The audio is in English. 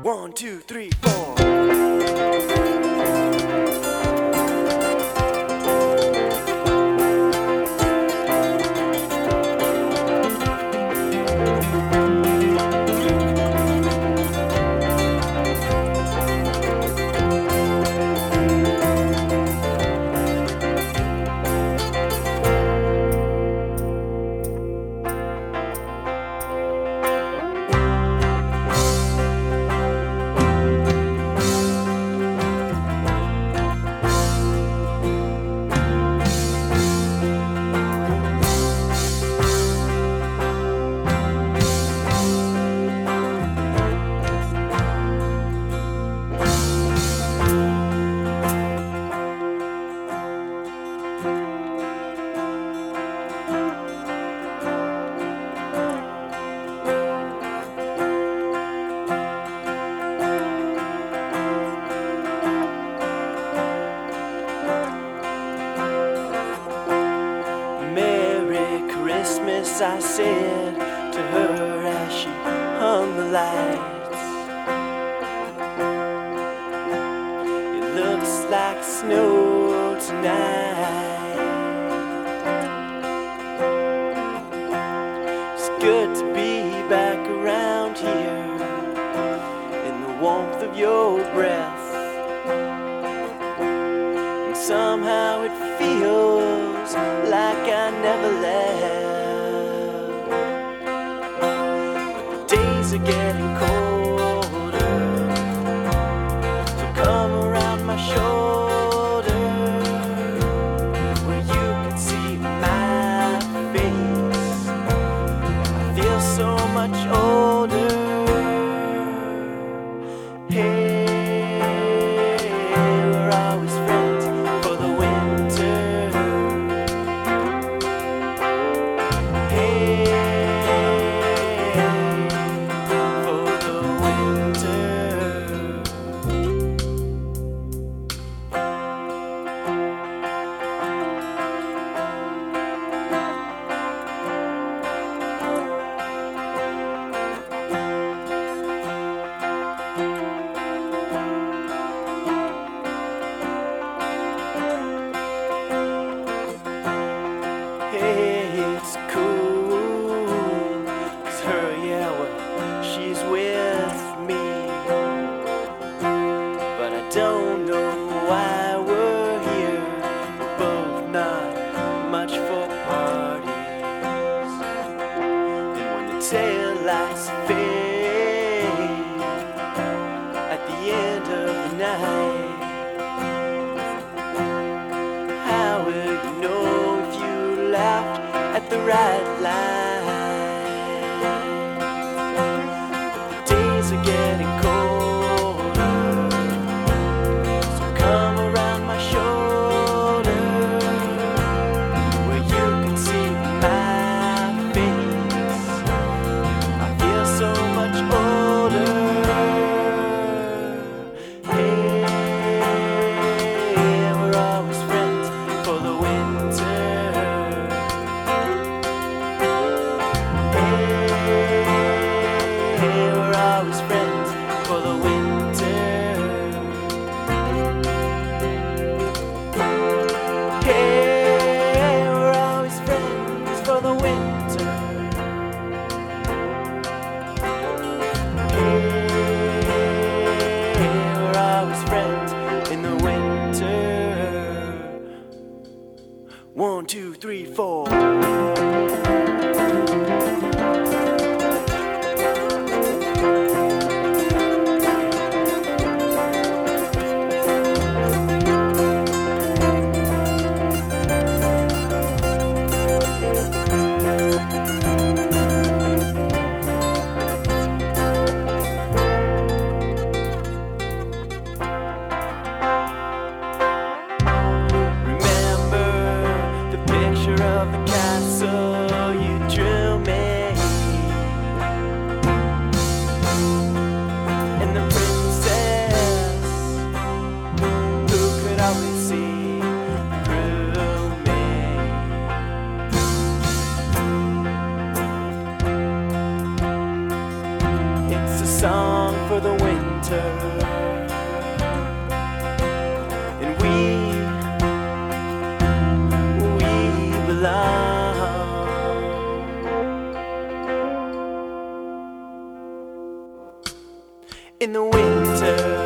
1, 2, 3, 4. Christmas, I said to her as she hung the lights. It looks like snow tonight. It's good to be back around here in the warmth of your breath. And somehow it feels like I never left. Days are getting colder, so come around my shoulder where you can see my face. I feel so much older. Hey, we're always friends for the winter. Hey, it's cool, 'cause her, yeah, well, she's with me. But I don't know why we're here. We're both not much for parties. And when the taillights fade at the end of the night, how will you know if you laughed at the right line? But the days are getting colder, so come around my shoulder where you can see my face. I feel so much older. Hey, we're always friends for the winter. We're always friends for the winter. Hey, we're always friends for the winter. Hey, we're always friends in the winter. 1, 2, 3, 4. Of the cat. winter, and we belong. In the winter,